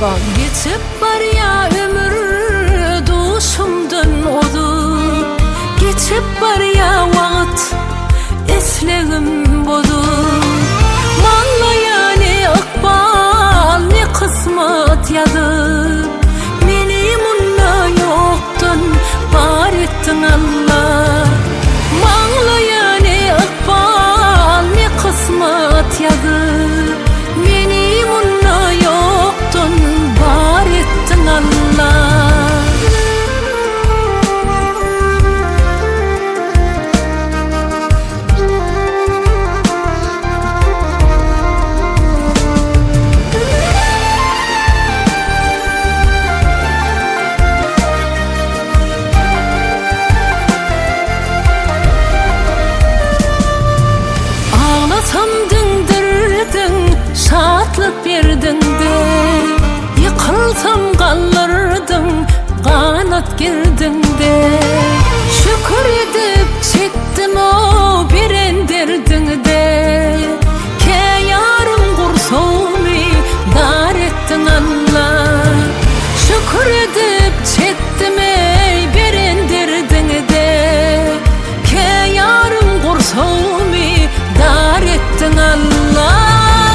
Geçip var ya ömür duşumdan odu, geçip var ya vaqt eslegim bodu. Malla ne ıkbal ne kısmet yadı, meni munna yoktun bar ettin Allah. Malla ne ıkbal ne kısmet yadı, meni munna yoktun bar ettin Allah. Şatlık verdin de, yıkılsam kaldırdın, kanat girdin de. Şükür edip çektim o birendirdin de, ke yarım kursumi dar ettin Allah. Şükür edip çektim ey birendirdin de, ke yarım kursumi dar ettin Allah.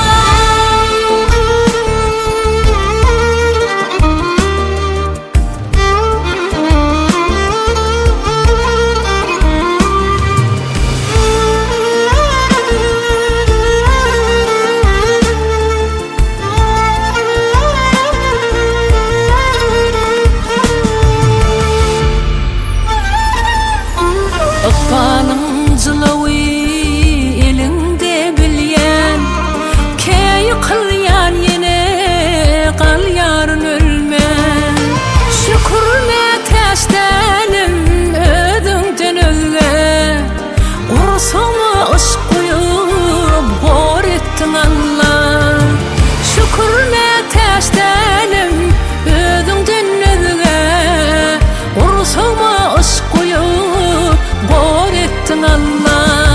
Iqbalım cılavi elinde bilyen, ke yıkılyan yine kal yarın ölmen. Şükürme teştenim ödünden ölge, kursuma ışk koyup gor ettin Allah. Şükürme teştenim ödünden ölge, kursuma ışk koyup gor ettin Allah.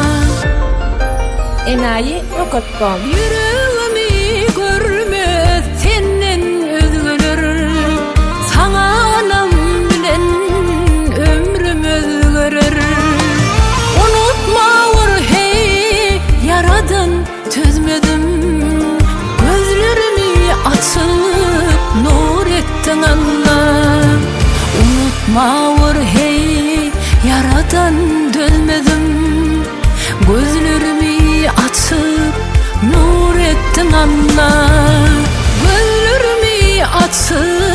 Enayi okutbam yüreğimi görmez senin özgürür, sana anam bilen ömrüm özgürür. Unutma vur hey yaradan tüzmedim, gözlerimi açıp nur ettin Allah. Unutma vur hey yaradan dönmedim, gözlerimi açıp nur ettin Allah. Gözlerimi açıp